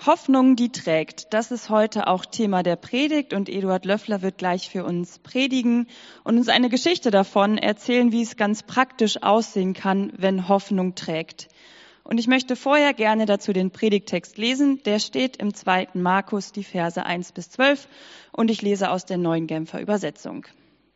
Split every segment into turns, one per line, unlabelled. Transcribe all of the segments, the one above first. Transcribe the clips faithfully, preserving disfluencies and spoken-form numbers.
Hoffnung, die trägt. Das ist heute auch Thema der Predigt und Eduard Löffler wird gleich für uns predigen und uns eine Geschichte davon erzählen, wie es ganz praktisch aussehen kann, wenn Hoffnung trägt. Und ich möchte vorher gerne dazu den Predigttext lesen. Der steht im zweiten Markus, die Verse eins bis zwölf und ich lese aus der Neuen Genfer Übersetzung.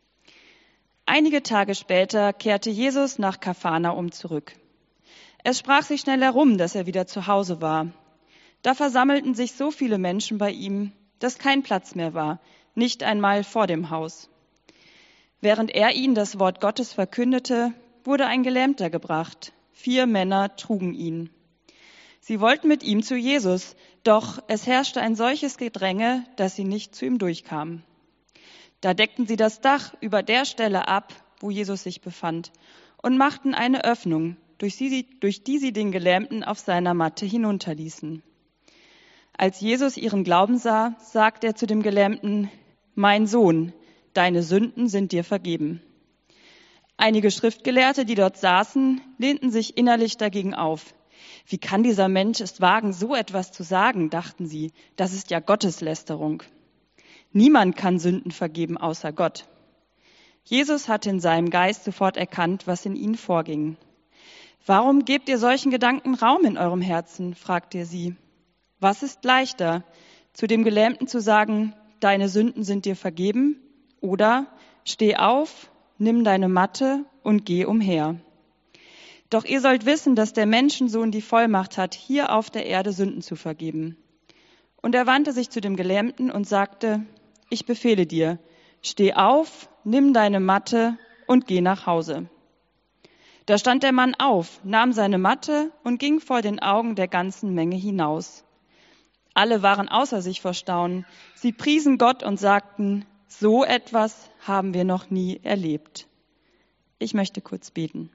Einige Tage später kehrte Jesus nach Kapharnaum zurück. Es sprach sich schnell herum, dass er wieder zu Hause war. Da versammelten sich so viele Menschen bei ihm, dass kein Platz mehr war, nicht einmal vor dem Haus. Während er ihnen das Wort Gottes verkündete, wurde ein Gelähmter gebracht. Vier Männer trugen ihn. Sie wollten mit ihm zu Jesus, doch es herrschte ein solches Gedränge, dass sie nicht zu ihm durchkamen. Da deckten sie das Dach über der Stelle ab, wo Jesus sich befand, und machten eine Öffnung, durch die, durch die sie den Gelähmten auf seiner Matte hinunterließen. Als Jesus ihren Glauben sah, sagte er zu dem Gelähmten: Mein Sohn, deine Sünden sind dir vergeben. Einige Schriftgelehrte, die dort saßen, lehnten sich innerlich dagegen auf. Wie kann dieser Mensch es wagen, so etwas zu sagen, dachten sie. Das ist ja Gotteslästerung. Niemand kann Sünden vergeben außer Gott. Jesus hatte in seinem Geist sofort erkannt, was in ihnen vorging. Warum gebt ihr solchen Gedanken Raum in eurem Herzen? Fragte er sie. Was ist leichter, zu dem Gelähmten zu sagen, deine Sünden sind dir vergeben, oder steh auf, nimm deine Matte und geh umher. Doch ihr sollt wissen, dass der Menschensohn die Vollmacht hat, hier auf der Erde Sünden zu vergeben. Und er wandte sich zu dem Gelähmten und sagte: Ich befehle dir, steh auf, nimm deine Matte und geh nach Hause. Da stand der Mann auf, nahm seine Matte und ging vor den Augen der ganzen Menge hinaus. Alle waren außer sich vor Staunen. Sie priesen Gott und sagten: So etwas haben wir noch nie erlebt. Ich möchte kurz beten.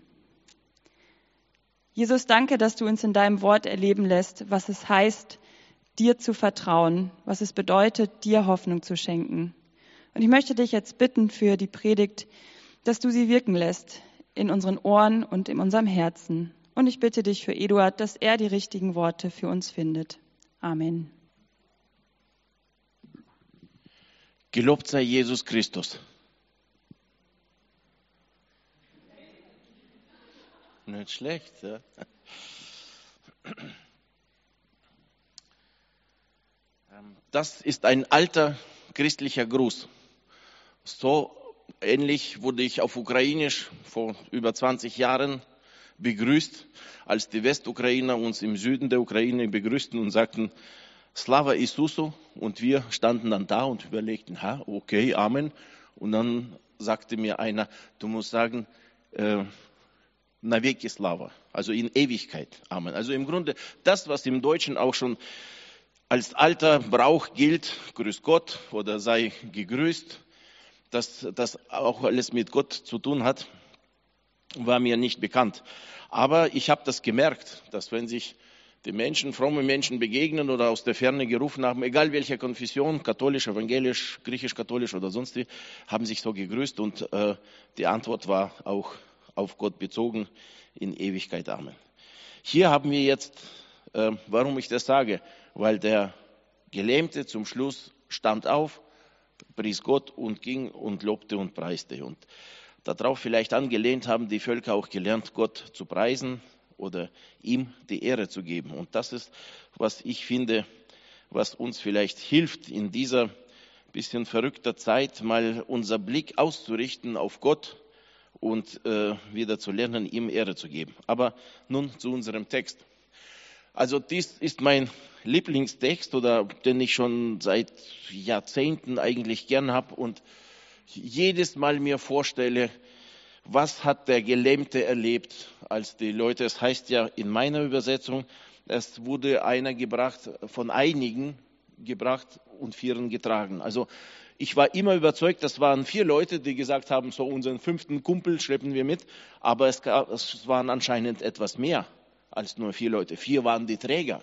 Jesus, danke, dass du uns in deinem Wort erleben lässt, was es heißt, dir zu vertrauen, was es bedeutet, dir Hoffnung zu schenken. Und ich möchte dich jetzt bitten für die Predigt, dass du sie wirken lässt in unseren Ohren und in unserem Herzen. Und ich bitte dich für Eduard, dass er die richtigen Worte für uns findet. Amen.
Gelobt sei Jesus Christus. Nicht schlecht, ja? Das ist ein alter christlicher Gruß. So ähnlich wurde ich auf Ukrainisch vor über zwanzig Jahren begrüßt, als die Westukrainer uns im Süden der Ukraine begrüßten und sagten: Slava Isusu, und wir standen dann da und überlegten: ha, okay, Amen. Und dann sagte mir einer: Du musst sagen, äh, na veki Slava, also in Ewigkeit, Amen. Also im Grunde das, was im Deutschen auch schon als alter Brauch gilt, grüß Gott oder sei gegrüßt, dass das auch alles mit Gott zu tun hat, war mir nicht bekannt. Aber ich habe das gemerkt, dass wenn sich die Menschen, fromme Menschen begegnen oder aus der Ferne gerufen haben, egal welche Konfession, katholisch, evangelisch, griechisch-katholisch oder sonst wie, haben sich so gegrüßt und äh, die Antwort war auch auf Gott bezogen, in Ewigkeit, Amen. Hier haben wir jetzt, äh, warum ich das sage, weil der Gelähmte zum Schluss stand auf, pries Gott und ging und lobte und preiste. Und darauf vielleicht angelehnt haben die Völker auch gelernt, Gott zu preisen oder ihm die Ehre zu geben. Und das ist, was ich finde, was uns vielleicht hilft, in dieser bisschen verrückter Zeit mal unser Blick auszurichten auf Gott und äh, wieder zu lernen, ihm Ehre zu geben. Aber nun zu unserem Text. Also dies ist mein Lieblingstext, oder den ich schon seit Jahrzehnten eigentlich gern habe und jedes Mal mir vorstelle, was hat der Gelähmte erlebt, als die Leute, es heißt ja in meiner Übersetzung, es wurde einer gebracht, von einigen gebracht und vieren getragen. Also ich war immer überzeugt, das waren vier Leute, die gesagt haben, so unseren fünften Kumpel schleppen wir mit, aber es, gab, es waren anscheinend etwas mehr als nur vier Leute. Vier waren die Träger.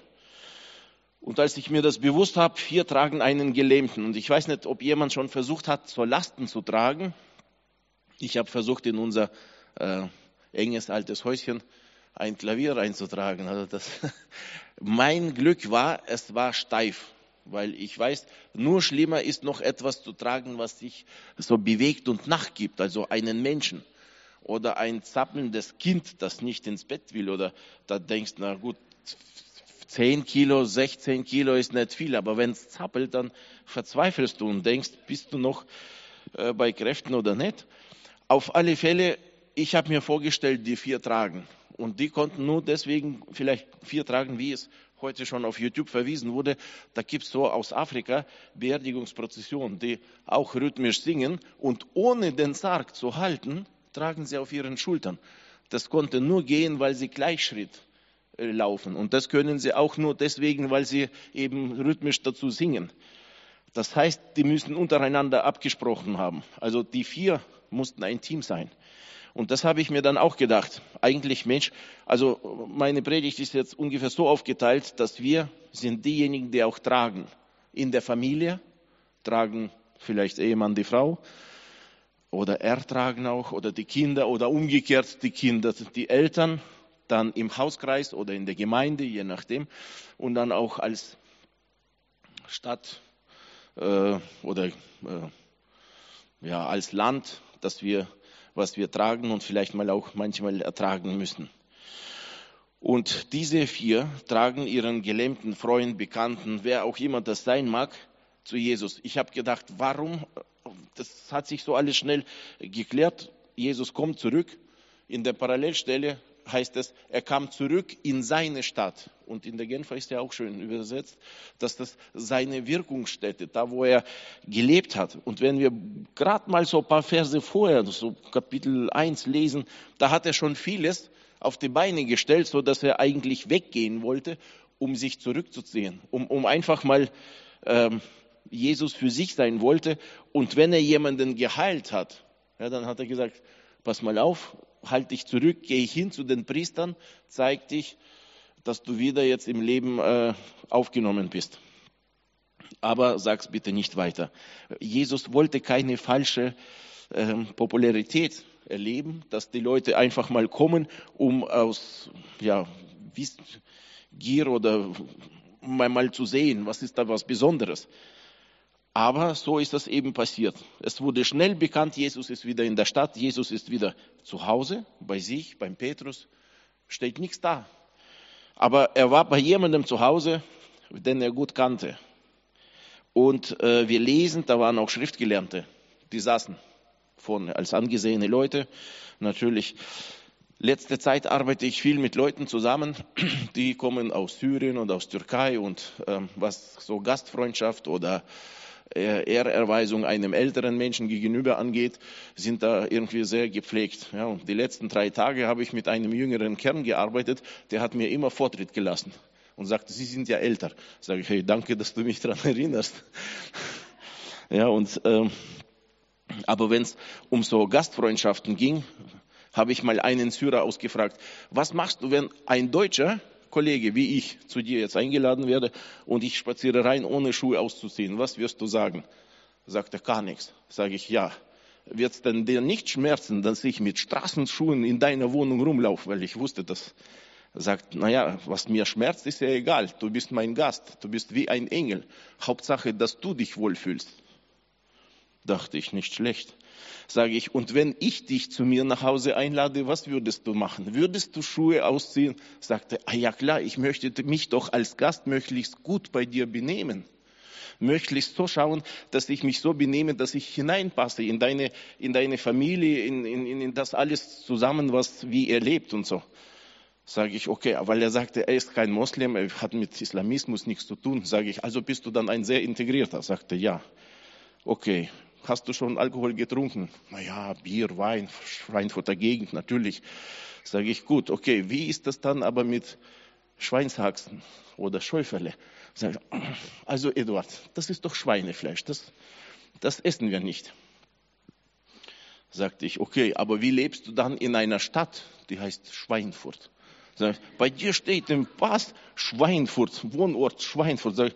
Und als ich mir das bewusst habe, vier tragen einen Gelähmten. Und ich weiß nicht, ob jemand schon versucht hat, so Lasten zu tragen. Ich habe versucht, in unser äh, enges altes Häuschen ein Klavier einzutragen. Also das, mein Glück war, es war steif, weil ich weiß, nur schlimmer ist noch etwas zu tragen, was sich so bewegt und nachgibt, also einen Menschen oder ein zappelndes Kind, das nicht ins Bett will oder da denkst, na gut, zehn Kilo, sechzehn Kilo ist nicht viel, aber wenn es zappelt, dann verzweifelst du und denkst, bist du noch äh, bei Kräften oder nicht. Auf alle Fälle, ich habe mir vorgestellt, die vier tragen. Und die konnten nur deswegen vielleicht vier tragen, wie es heute schon auf YouTube verwiesen wurde. Da gibt es so aus Afrika Beerdigungsprozessionen, die auch rhythmisch singen. Und ohne den Sarg zu halten, tragen sie auf ihren Schultern. Das konnte nur gehen, weil sie Gleichschritt äh, laufen. Und das können sie auch nur deswegen, weil sie eben rhythmisch dazu singen. Das heißt, die müssen untereinander abgesprochen haben. Also die vier mussten ein Team sein. Und das habe ich mir dann auch gedacht. Eigentlich, Mensch, also meine Predigt ist jetzt ungefähr so aufgeteilt, dass wir sind diejenigen, die auch tragen. In der Familie tragen vielleicht Ehemann die Frau oder er tragen auch oder die Kinder oder umgekehrt die Kinder, die Eltern, dann im Hauskreis oder in der Gemeinde, je nachdem. Und dann auch als Stadt äh, oder äh, ja, als Land, dass wir was wir tragen und vielleicht mal auch manchmal ertragen müssen. Und diese vier tragen ihren gelähmten Freund, Bekannten, wer auch immer das sein mag, zu Jesus. Ich habe gedacht, warum? Das hat sich so alles schnell geklärt. Jesus kommt zurück. In der Parallelstelle heißt es, er kam zurück in seine Stadt. Und in der Genfer ist ja auch schön übersetzt, dass das seine Wirkungsstätte, da wo er gelebt hat. Und wenn wir gerade mal so ein paar Verse vorher, so Kapitel eins lesen, da hat er schon vieles auf die Beine gestellt, so dass er eigentlich weggehen wollte, um sich zurückzuziehen, um, um einfach mal ähm, Jesus für sich sein wollte. Und wenn er jemanden geheilt hat, ja, dann hat er gesagt, pass mal auf, halt dich zurück, geh hin zu den Priestern, zeig dich, dass du wieder jetzt im Leben äh, aufgenommen bist. Aber sag's bitte nicht weiter. Jesus wollte keine falsche äh, Popularität erleben, dass die Leute einfach mal kommen, um aus ja, Gier oder mal, mal zu sehen, was ist da was Besonderes. Aber so ist das eben passiert. Es wurde schnell bekannt, Jesus ist wieder in der Stadt, Jesus ist wieder zu Hause, bei sich, beim Petrus, steht nichts da. Aber er war bei jemandem zu Hause, den er gut kannte. Und äh, wir lesen, da waren auch Schriftgelernte, die saßen vorne als angesehene Leute. Natürlich, letzte Zeit arbeite ich viel mit Leuten zusammen, die kommen aus Syrien und aus Türkei und ähm, was so Gastfreundschaft oder Ehrerweisung einem älteren Menschen gegenüber angeht, sind da irgendwie sehr gepflegt. Ja, und die letzten drei Tage habe ich mit einem jüngeren Kern gearbeitet, der hat mir immer Vortritt gelassen und sagte, Sie sind ja älter. Sage ich, hey, danke, dass du mich daran erinnerst. Ja, und ähm, aber wenn es um so Gastfreundschaften ging, habe ich mal einen Syrer ausgefragt, was machst du, wenn ein Deutscher Kollege, wie ich, zu dir jetzt eingeladen werde und ich spaziere rein, ohne Schuhe auszuziehen. Was wirst du sagen? Sagt er, gar nichts. Sage ich, ja. Wird es denn dir nicht schmerzen, dass ich mit Straßenschuhen in deiner Wohnung rumlaufe? Weil ich wusste das. Er sagt, naja, was mir schmerzt, ist ja egal. Du bist mein Gast. Du bist wie ein Engel. Hauptsache, dass du dich wohlfühlst. Dachte ich, nicht schlecht. Sage ich, und wenn ich dich zu mir nach Hause einlade, was würdest du machen? Würdest du Schuhe ausziehen? Sagte, ah ja klar, ich möchte mich doch als Gast möglichst gut bei dir benehmen. Möglichst so schauen, dass ich mich so benehme, dass ich hineinpasse in deine, in deine Familie, in, in, in das alles zusammen, was, wie er lebt und so. Sage ich, okay, weil er sagte, er ist kein Moslem, er hat mit Islamismus nichts zu tun. Sage ich, also bist du dann ein sehr integrierter? Sagte, ja. Okay. Hast du schon Alkohol getrunken? Naja, Bier, Wein, Schweinfurter Gegend, natürlich. Sage ich, gut, okay, wie ist das dann aber mit Schweinshaxen oder Schäuferle? Sage ich, also Eduard, das ist doch Schweinefleisch, das, das essen wir nicht. Sagte ich, okay, aber wie lebst du dann in einer Stadt, die heißt Schweinfurt? Sag ich, bei dir steht im Pass Schweinfurt, Wohnort Schweinfurt. Sag ich,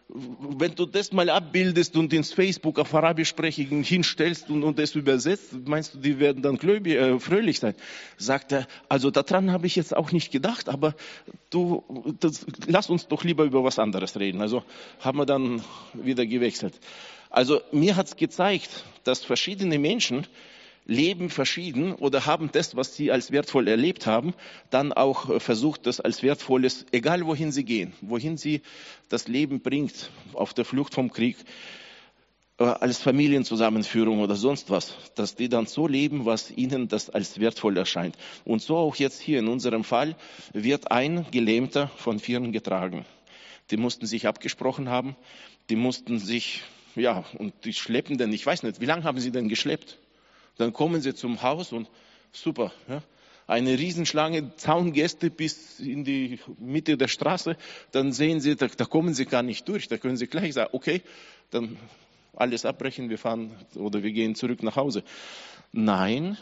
wenn du das mal abbildest und ins Facebook auf Arabischsprachigen hinstellst und, und das übersetzt, meinst du, die werden dann gläubig, äh, fröhlich sein? Sagt er, also daran habe ich jetzt auch nicht gedacht, aber du, das, lass uns doch lieber über was anderes reden. Also haben wir dann wieder gewechselt. Also mir hat es gezeigt, dass verschiedene Menschen leben verschieden oder haben das, was sie als wertvoll erlebt haben, dann auch versucht, das als wertvolles, egal wohin sie gehen, wohin sie das Leben bringt, auf der Flucht vom Krieg, als Familienzusammenführung oder sonst was, dass die dann so leben, was ihnen das als wertvoll erscheint. Und so auch jetzt hier in unserem Fall wird ein Gelähmter von Vieren getragen. Die mussten sich abgesprochen haben, die mussten sich, ja, und die schleppen denn, ich weiß nicht, wie lange haben sie denn geschleppt? Dann kommen sie zum Haus und super, ja, eine Riesenschlange, Zaungäste bis in die Mitte der Straße. Dann sehen sie, da, da kommen sie gar nicht durch. Da können sie gleich sagen, okay, dann alles abbrechen, wir fahren oder wir gehen zurück nach Hause. Nein,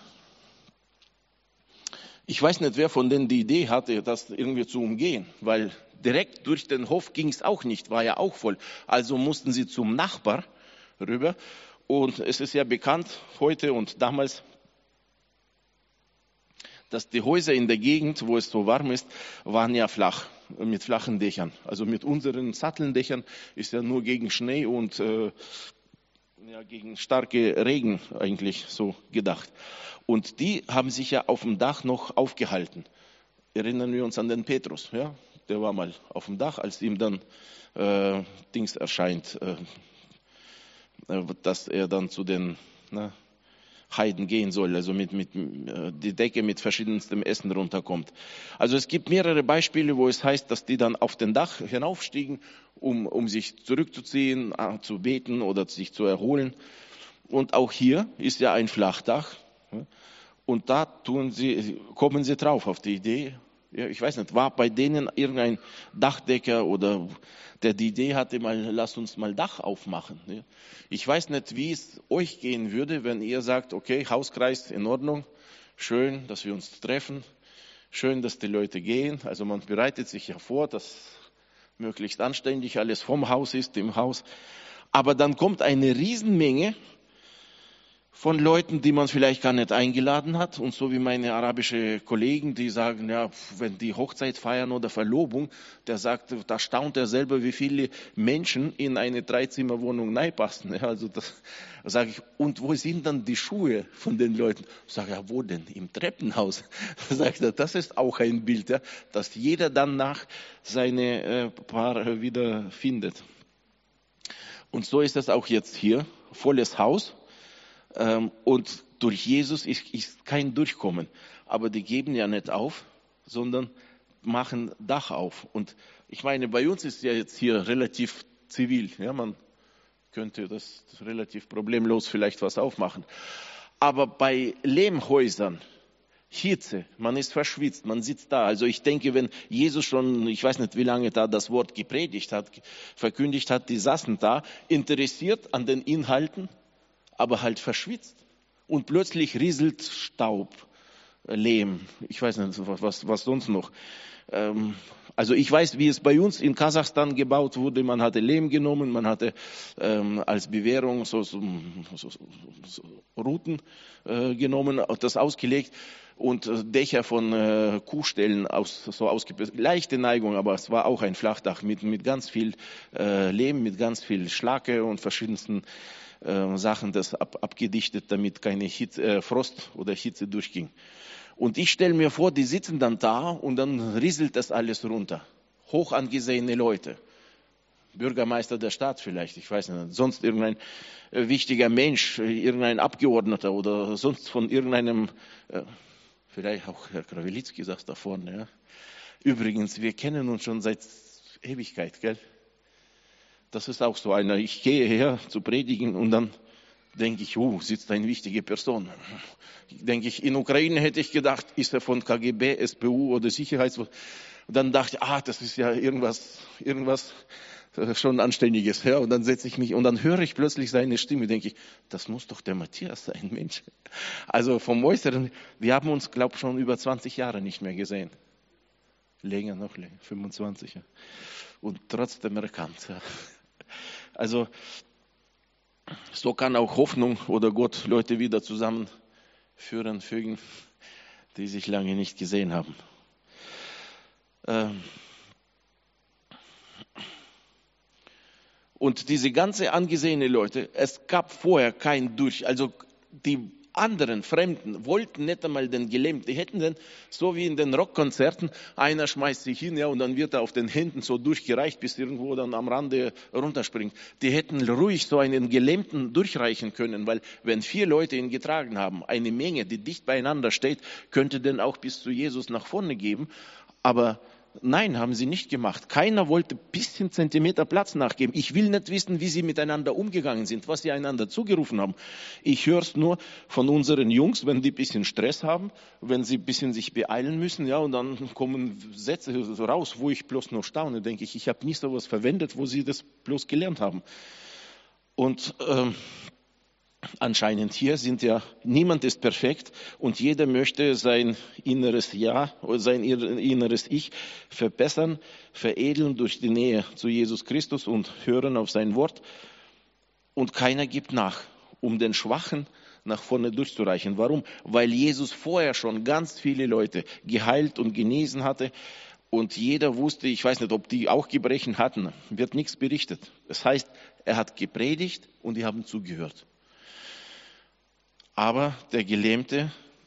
ich weiß nicht, wer von denen die Idee hatte, das irgendwie zu umgehen, weil direkt durch den Hof ging es auch nicht, war ja auch voll. Also mussten sie zum Nachbar rüber. Und es ist ja bekannt heute und damals, dass die Häuser in der Gegend, wo es so warm ist, waren ja flach, mit flachen Dächern. Also mit unseren Satteldächern ist ja nur gegen Schnee und äh, ja, gegen starke Regen eigentlich so gedacht. Und die haben sich ja auf dem Dach noch aufgehalten. Erinnern wir uns an den Petrus, ja? Der war mal auf dem Dach, als ihm dann äh, Dings erscheint, äh, dass er dann zu den na, Heiden gehen soll, also mit, mit die Decke mit verschiedenstem Essen runterkommt. Also es gibt mehrere Beispiele, wo es heißt, dass die dann auf den Dach hinaufstiegen, um, um sich zurückzuziehen, zu beten oder sich zu erholen. Und auch hier ist ja ein Flachdach. Und da tun sie, kommen sie drauf auf die Idee. Ja, ich weiß nicht, war bei denen irgendein Dachdecker oder der die Idee hatte, mal, lass uns mal Dach aufmachen. Ich weiß nicht, wie es euch gehen würde, wenn ihr sagt, okay, Hauskreis in Ordnung, schön, dass wir uns treffen, schön, dass die Leute gehen. Also man bereitet sich ja vor, dass möglichst anständig alles vom Haus ist, im Haus. Aber dann kommt eine Riesenmenge von Leuten, die man vielleicht gar nicht eingeladen hat. Und so wie meine arabische Kollegen, die sagen, ja, wenn die Hochzeit feiern oder Verlobung, der sagt, da staunt er selber, wie viele Menschen in eine Dreizimmerwohnung reinpassen. Ja, also das sage ich, und wo sind dann die Schuhe von den Leuten? Sage ich, ja, wo denn? Im Treppenhaus. Da sagt er, das ist auch ein Bild, ja, dass jeder dann nach seine äh, Paar wieder findet. Und so ist das auch jetzt hier. Volles Haus. Und durch Jesus ist, ist kein Durchkommen. Aber die geben ja nicht auf, sondern machen Dach auf. Und ich meine, bei uns ist ja jetzt hier relativ zivil. Ja, man könnte das relativ problemlos vielleicht was aufmachen. Aber bei Lehmhäusern, Hitze, man ist verschwitzt, man sitzt da. Also ich denke, wenn Jesus schon, ich weiß nicht, wie lange da das Wort gepredigt hat, verkündigt hat, die saßen da, interessiert an den Inhalten, aber halt verschwitzt. Und plötzlich rieselt Staub, Lehm, ich weiß nicht, was, was sonst noch. Ähm, also ich weiß, wie es bei uns in Kasachstan gebaut wurde. Man hatte Lehm genommen, man hatte ähm, als Bewährung so, so, so, so Ruten äh, genommen, das ausgelegt und Dächer von äh, Kuhställen aus, so ausgebildet. Leichte Neigung, aber es war auch ein Flachdach mit, mit ganz viel äh, Lehm, mit ganz viel Schlacke und verschiedensten Sachen, das ab, abgedichtet, damit keine Hitze, äh, Frost oder Hitze durchging. Und ich stelle mir vor, die sitzen dann da und dann rieselt das alles runter. Hoch angesehene Leute. Bürgermeister der Stadt vielleicht, ich weiß nicht, sonst irgendein äh, wichtiger Mensch, irgendein Abgeordneter oder sonst von irgendeinem, äh, vielleicht auch Herr Krawelitzki saß da vorne. Ja. Übrigens, wir kennen uns schon seit Ewigkeit, gell? Das ist auch so einer. Ich gehe her zu predigen und dann denke ich, oh, sitzt eine wichtige Person. Denke ich, in Ukraine hätte ich gedacht, ist er von K G B, S B U oder Sicherheits. Und dann dachte ich, ah, das ist ja irgendwas, irgendwas schon Anständiges. Ja, und dann setze ich mich und dann höre ich plötzlich seine Stimme, denke ich, das muss doch der Matthias sein, Mensch. Also vom Äußeren, wir haben uns, glaube ich, schon über zwanzig Jahre nicht mehr gesehen. Länger, noch länger, fünfundzwanzig. Ja. Und trotzdem erkannt. Ja. Also so kann auch Hoffnung oder Gott Leute wieder zusammenführen, fügen, die sich lange nicht gesehen haben. Ähm Und diese ganze angesehene Leute, es gab vorher kein Durch, also die anderen Fremden wollten nicht einmal den Gelähmten, die hätten den, so wie in den Rockkonzerten, einer schmeißt sich hin, ja, und dann wird er auf den Händen so durchgereicht, bis irgendwo dann am Rande runterspringt. Die hätten ruhig so einen Gelähmten durchreichen können, weil wenn vier Leute ihn getragen haben, eine Menge, die dicht beieinander steht, könnte den auch bis zu Jesus nach vorne geben, aber nein, haben sie nicht gemacht. Keiner wollte ein bisschen Zentimeter Platz nachgeben. Ich will nicht wissen, wie sie miteinander umgegangen sind, was sie einander zugerufen haben. Ich höre es nur von unseren Jungs, wenn die ein bisschen Stress haben, wenn sie ein bisschen sich beeilen müssen, ja, und dann kommen Sätze raus, wo ich bloß noch staune, denke ich, ich habe nie sowas verwendet, wo sie das bloß gelernt haben. Und ähm, anscheinend hier sind ja, niemand ist perfekt und jeder möchte sein inneres Ja oder sein inneres Ich verbessern, veredeln durch die Nähe zu Jesus Christus und hören auf sein Wort. Und keiner gibt nach, um den Schwachen nach vorne durchzureichen. Warum? Weil Jesus vorher schon ganz viele Leute geheilt und genesen hatte. Und jeder wusste, ich weiß nicht, ob die auch Gebrechen hatten, wird nichts berichtet. Das heißt, er hat gepredigt und die haben zugehört. Aber der Gelähmte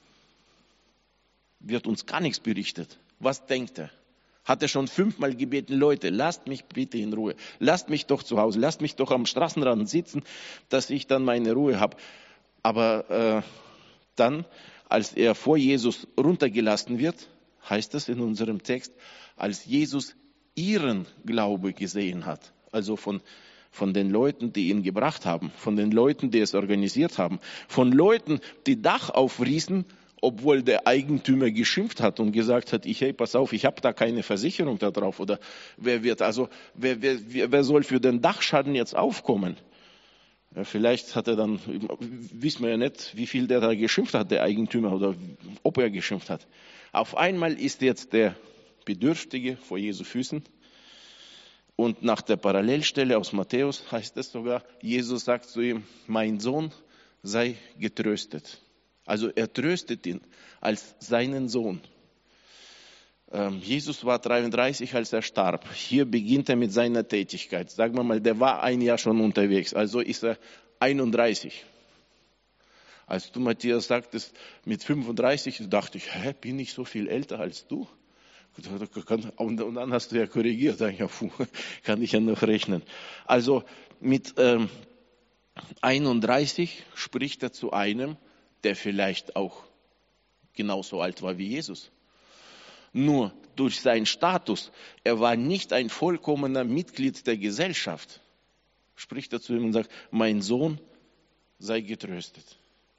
wird uns gar nichts berichtet. Was denkt er? Hat er schon fünfmal gebeten, Leute, lasst mich bitte in Ruhe. Lasst mich doch zu Hause, lasst mich doch am Straßenrand sitzen, dass ich dann meine Ruhe habe. Aber äh, dann, als er vor Jesus runtergelassen wird, heißt es in unserem Text, als Jesus ihren Glaube gesehen hat, also von von den Leuten, die ihn gebracht haben, von den Leuten, die es organisiert haben, von Leuten, die Dach aufriesen, obwohl der Eigentümer geschimpft hat und gesagt hat, ich, hey, pass auf, ich habe da keine Versicherung da drauf. Oder wer wird, also wer, wer, wer soll für den Dachschaden jetzt aufkommen? Ja, vielleicht hat er dann, wissen wir ja nicht, wie viel der da geschimpft hat, der Eigentümer, oder ob er geschimpft hat. Auf einmal ist jetzt der Bedürftige vor Jesu Füßen. Und nach der Parallelstelle aus Matthäus heißt es sogar, Jesus sagt zu ihm, mein Sohn, sei getröstet. Also er tröstet ihn als seinen Sohn. Ähm, Jesus war dreiunddreißig, als er starb. Hier beginnt er mit seiner Tätigkeit. Sagen wir mal, der war ein Jahr schon unterwegs, also ist er einunddreißig. Als du, Matthias, sagtest, mit fünfunddreißig, dachte ich, hä, bin ich so viel älter als du? Und dann hast du ja korrigiert, ja, puh, kann ich ja noch rechnen. Also mit ähm, einunddreißig spricht er zu einem, der vielleicht auch genauso alt war wie Jesus. Nur durch seinen Status, er war nicht ein vollkommener Mitglied der Gesellschaft, spricht er zu ihm und sagt, mein Sohn, sei getröstet.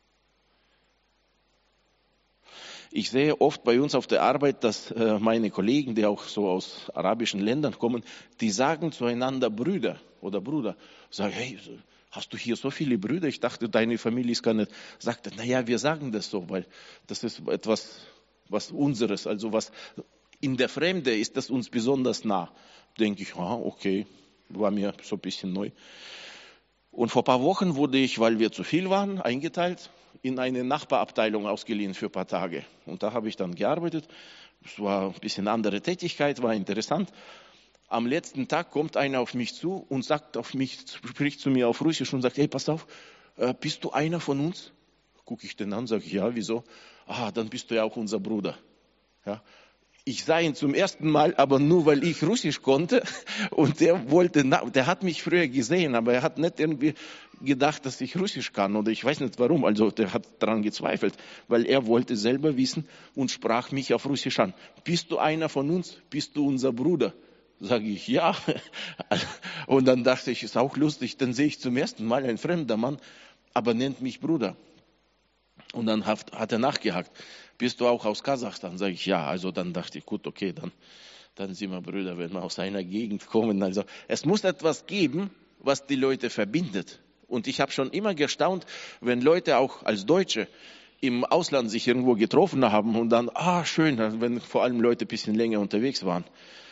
Ich sehe oft bei uns auf der Arbeit, dass äh, meine Kollegen, die auch so aus arabischen Ländern kommen, die sagen zueinander Brüder oder Bruder. Sagen, hey, hast du hier so viele Brüder? Ich dachte, deine Familie ist gar nicht. Sagt er, naja, wir sagen das so, weil das ist etwas, was unseres, also was in der Fremde ist das uns besonders nah. Denke ich, ah, okay, war mir so ein bisschen neu. Und vor ein paar Wochen wurde ich, weil wir zu viel waren, eingeteilt, in eine Nachbarabteilung ausgeliehen für ein paar Tage. Und da habe ich dann gearbeitet. Es war ein bisschen andere Tätigkeit, war interessant. Am letzten Tag kommt einer auf mich zu und sagt auf mich, spricht zu mir auf Russisch und sagt, hey, pass auf, bist du einer von uns? Gucke ich den an, sage ich, ja, wieso? Ah, dann bist du ja auch unser Bruder. Ja. Ich sah ihn zum ersten Mal, aber nur weil ich Russisch konnte und der wollte, der hat mich früher gesehen, aber er hat nicht irgendwie gedacht, dass ich Russisch kann oder ich weiß nicht warum, also der hat daran gezweifelt, weil er wollte selber wissen und sprach mich auf Russisch an. Bist du einer von uns? Bist du unser Bruder? Sage ich, ja. Und dann dachte ich, ist auch lustig, dann sehe ich zum ersten Mal ein fremder Mann, aber nennt mich Bruder. Und dann hat, hat er nachgehakt. Bist du auch aus Kasachstan? Sage ich, ja. Also dann dachte ich, gut, okay, dann, dann sind wir Brüder, wenn wir aus einer Gegend kommen. Also es muss etwas geben, was die Leute verbindet. Und ich habe schon immer gestaunt, wenn Leute auch als Deutsche im Ausland sich irgendwo getroffen haben und dann, ah, schön, wenn vor allem Leute ein bisschen länger unterwegs waren.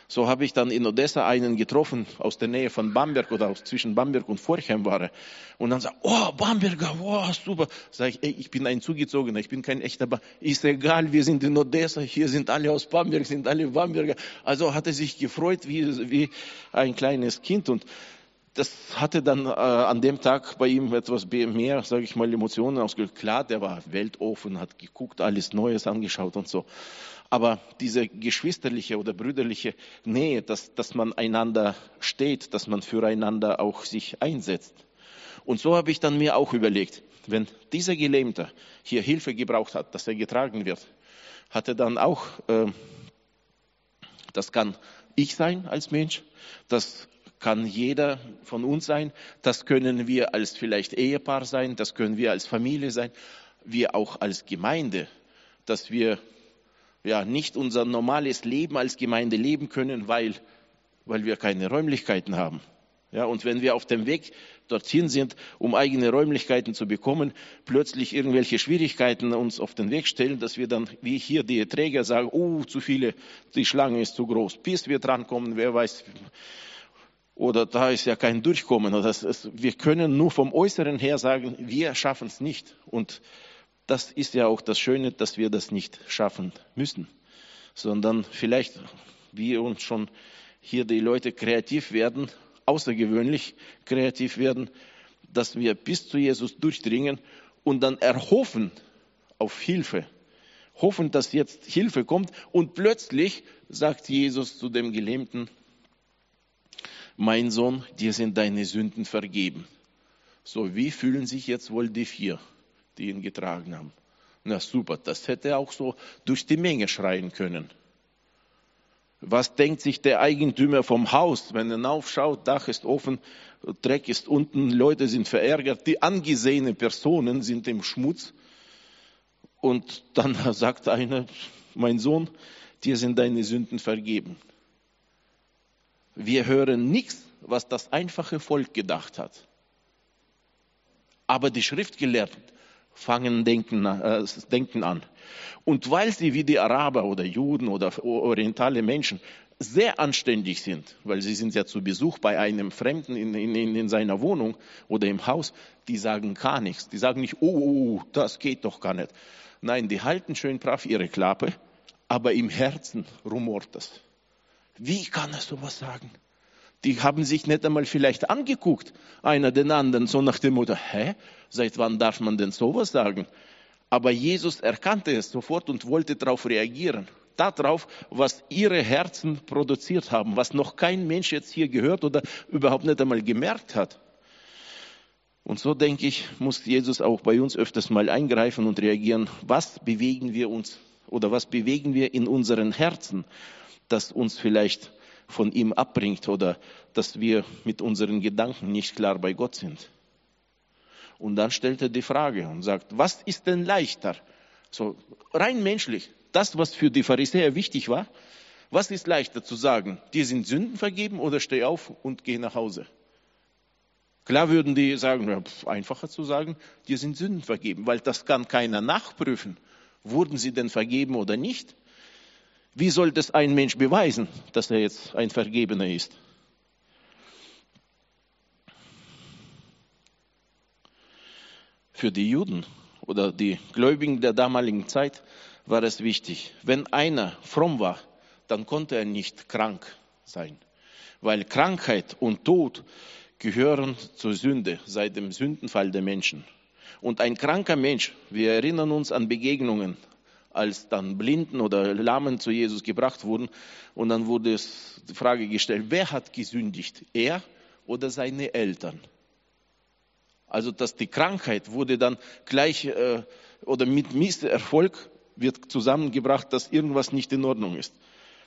So habe ich dann in Odessa einen getroffen, aus der Nähe von Bamberg oder aus, zwischen Bamberg und Forchheim war er. Und dann sagt, oh, Bamberger, wow, super. Sag ich, ey, ich bin ein Zugezogener, ich bin kein echter Bamberger. Ist egal, wir sind in Odessa, hier sind alle aus Bamberg, sind alle Bamberger. Also hat er sich gefreut wie, wie ein kleines Kind. Und das hatte dann äh, an dem Tag bei ihm etwas mehr, sage ich mal, Emotionen ausgelöst. Klar, der war weltoffen, hat geguckt, alles Neues angeschaut und so. Aber diese geschwisterliche oder brüderliche Nähe, dass, dass man einander steht, dass man füreinander auch sich einsetzt. Und so habe ich dann mir auch überlegt, wenn dieser Gelähmte hier Hilfe gebraucht hat, dass er getragen wird, hat er dann auch, äh, das kann ich sein als Mensch, das kann jeder von uns sein, das können wir als vielleicht Ehepaar sein, das können wir als Familie sein, wir auch als Gemeinde, dass wir ja nicht unser normales Leben als Gemeinde leben können, weil, weil wir keine Räumlichkeiten haben. Ja, und wenn wir auf dem Weg dorthin sind, um eigene Räumlichkeiten zu bekommen, plötzlich irgendwelche Schwierigkeiten uns auf den Weg stellen, dass wir dann, wie hier die Träger sagen, oh, zu viele, die Schlange ist zu groß, bis wir drankommen, wer weiß, oder da ist ja kein Durchkommen. Oder das ist, wir können nur vom Äußeren her sagen, wir schaffen es nicht. Und das ist ja auch das Schöne, dass wir das nicht schaffen müssen, sondern vielleicht, wie uns schon hier die Leute kreativ werden, außergewöhnlich kreativ werden, dass wir bis zu Jesus durchdringen und dann erhoffen auf Hilfe, hoffen, dass jetzt Hilfe kommt und plötzlich sagt Jesus zu dem Gelähmten, mein Sohn, dir sind deine Sünden vergeben. So, wie fühlen sich jetzt wohl die vier, die ihn getragen haben? Na super, das hätte er auch so durch die Menge schreien können. Was denkt sich der Eigentümer vom Haus, wenn er aufschaut, Dach ist offen, Dreck ist unten, Leute sind verärgert, die angesehenen Personen sind im Schmutz. Und dann sagt einer, mein Sohn, dir sind deine Sünden vergeben. Wir hören nichts, was das einfache Volk gedacht hat. Aber die Schriftgelehrten fangen denken, äh, denken an. Und weil sie wie die Araber oder Juden oder orientale Menschen sehr anständig sind, weil sie sind ja zu Besuch bei einem Fremden in, in, in seiner Wohnung oder im Haus, die sagen gar nichts. Die sagen nicht, oh, oh, das geht doch gar nicht. Nein, die halten schön brav ihre Klappe, aber im Herzen rumort das. Wie kann er sowas sagen? Die haben sich nicht einmal vielleicht angeguckt, einer den anderen, so nach dem Motto, hä, seit wann darf man denn sowas sagen? Aber Jesus erkannte es sofort und wollte darauf reagieren. Darauf, was ihre Herzen produziert haben, was noch kein Mensch jetzt hier gehört oder überhaupt nicht einmal gemerkt hat. Und so, denke ich, muss Jesus auch bei uns öfters mal eingreifen und reagieren. Was bewegen wir uns oder was bewegen wir in unseren Herzen, das uns vielleicht von ihm abbringt oder dass wir mit unseren Gedanken nicht klar bei Gott sind. Und dann stellt er die Frage und sagt, was ist denn leichter? So rein menschlich, das, was für die Pharisäer wichtig war, was ist leichter zu sagen, dir sind Sünden vergeben oder steh auf und geh nach Hause? Klar würden die sagen, ja, pf, einfacher zu sagen, dir sind Sünden vergeben, weil das kann keiner nachprüfen. Wurden sie denn vergeben oder nicht? Wie soll das ein Mensch beweisen, dass er jetzt ein Vergebener ist? Für die Juden oder die Gläubigen der damaligen Zeit war es wichtig, wenn einer fromm war, dann konnte er nicht krank sein, weil Krankheit und Tod gehören zur Sünde seit dem Sündenfall der Menschen. Und ein kranker Mensch, wir erinnern uns an Begegnungen, als dann Blinden oder Lahmen zu Jesus gebracht wurden. Und dann wurde es die Frage gestellt, wer hat gesündigt? Er oder seine Eltern? Also dass die Krankheit wurde dann gleich äh, oder mit Misserfolg wird zusammengebracht, dass irgendwas nicht in Ordnung ist.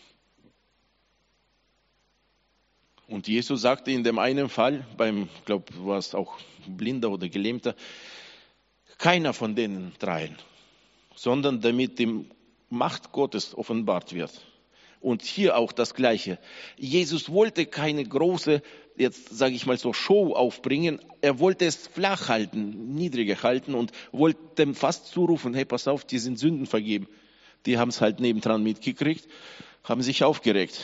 Und Jesus sagte in dem einen Fall, beim, ich glaube, war es auch Blinder oder Gelähmter, keiner von denen dreien, sondern damit die Macht Gottes offenbart wird. Und hier auch das Gleiche. Jesus wollte keine große, jetzt sage ich mal so, Show aufbringen. Er wollte es flach halten, niedriger halten und wollte dem fast zurufen, hey, pass auf, die sind Sünden vergeben. Die haben es halt nebendran mitgekriegt, haben sich aufgeregt.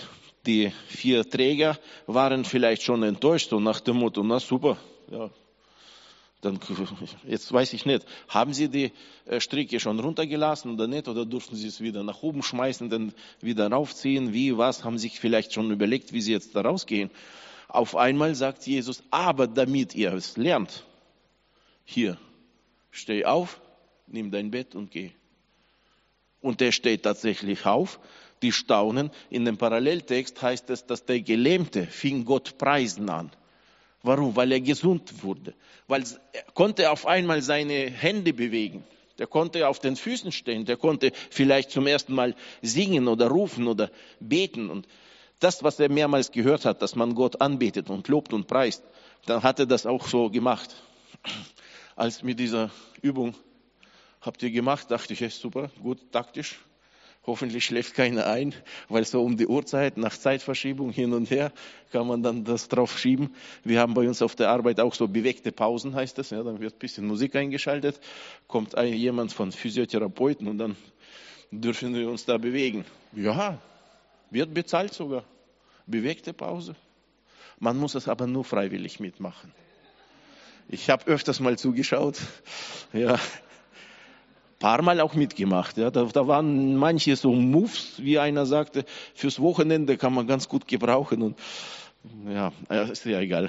Die vier Träger waren vielleicht schon enttäuscht, so nach dem Motto, na super, ja, dann, jetzt weiß ich nicht, haben sie die Stricke schon runtergelassen oder nicht, oder durften sie es wieder nach oben schmeißen, dann wieder raufziehen, wie, was, haben sich vielleicht schon überlegt, wie sie jetzt da rausgehen. Auf einmal sagt Jesus, aber damit ihr es lernt, hier, steh auf, nimm dein Bett und geh. Und er steht tatsächlich auf, die staunen. In dem Paralleltext heißt es, dass der Gelähmte fing Gott preisen an. Warum? Weil er gesund wurde. Weil er konnte auf einmal seine Hände bewegen. Der konnte auf den Füßen stehen. Der konnte vielleicht zum ersten Mal singen oder rufen oder beten. Und das, was er mehrmals gehört hat, dass man Gott anbetet und lobt und preist, dann hat er das auch so gemacht. Als mit dieser Übung habt ihr gemacht, dachte ich, ja, super, gut, taktisch. Hoffentlich schläft keiner ein, weil so um die Uhrzeit, nach Zeitverschiebung hin und her, kann man dann das drauf schieben. Wir haben bei uns auf der Arbeit auch so bewegte Pausen, heißt das. Ja, dann wird ein bisschen Musik eingeschaltet, kommt ein, jemand von Physiotherapeuten und dann dürfen wir uns da bewegen. Ja, wird bezahlt sogar. Bewegte Pause. Man muss es aber nur freiwillig mitmachen. Ich habe öfters mal zugeschaut. Ja. Paar Mal auch mitgemacht. Ja. Da, da waren manche so Moves, wie einer sagte, fürs Wochenende kann man ganz gut gebrauchen. Und ja, ist ja egal.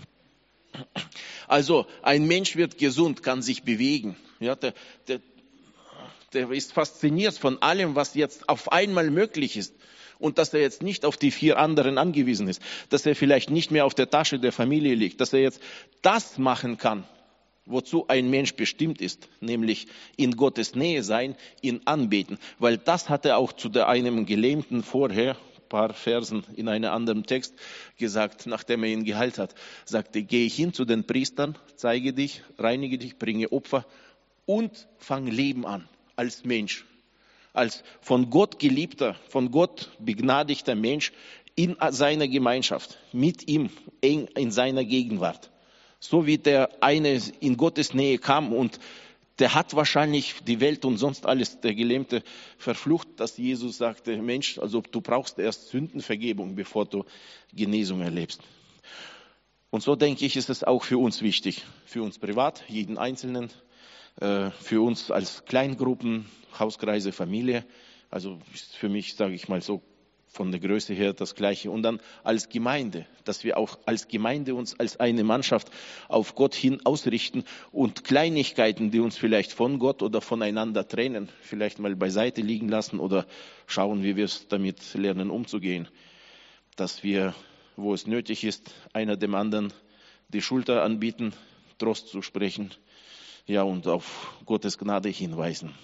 Also ein Mensch wird gesund, kann sich bewegen. Ja, der, der, der ist fasziniert von allem, was jetzt auf einmal möglich ist. Und dass er jetzt nicht auf die vier anderen angewiesen ist. Dass er vielleicht nicht mehr auf der Tasche der Familie liegt. Dass er jetzt das machen kann, wozu ein Mensch bestimmt ist, nämlich in Gottes Nähe sein, ihn anbeten. Weil das hat er auch zu der einem Gelähmten vorher, ein paar Versen in einem anderen Text gesagt, nachdem er ihn geheilt hat, sagte, gehe hin zu den Priestern, zeige dich, reinige dich, bringe Opfer und fang Leben an als Mensch. Als von Gott geliebter, von Gott begnadigter Mensch in seiner Gemeinschaft, mit ihm eng in seiner Gegenwart. So wie der eine in Gottes Nähe kam und der hat wahrscheinlich die Welt und sonst alles, der Gelähmte, verflucht, dass Jesus sagte, Mensch, also du brauchst erst Sündenvergebung, bevor du Genesung erlebst. Und so denke ich, ist es auch für uns wichtig, für uns privat, jeden Einzelnen, für uns als Kleingruppen, Hauskreise, Familie. Also ist für mich, sage ich mal so, von der Größe her das Gleiche. Und dann als Gemeinde, dass wir auch als Gemeinde uns als eine Mannschaft auf Gott hin ausrichten und Kleinigkeiten, die uns vielleicht von Gott oder voneinander trennen, vielleicht mal beiseite liegen lassen oder schauen, wie wir es damit lernen umzugehen. Dass wir, wo es nötig ist, einer dem anderen die Schulter anbieten, Trost zu sprechen, ja, und auf Gottes Gnade hinweisen.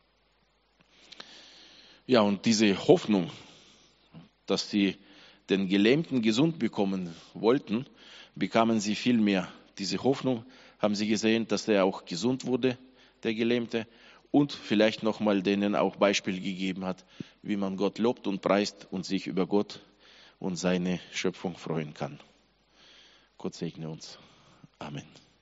Ja, und diese Hoffnung, dass sie den Gelähmten gesund bekommen wollten, bekamen sie viel mehr. Diese Hoffnung haben sie gesehen, dass er auch gesund wurde, der Gelähmte, und vielleicht nochmal denen auch Beispiel gegeben hat, wie man Gott lobt und preist und sich über Gott und seine Schöpfung freuen kann. Gott segne uns. Amen.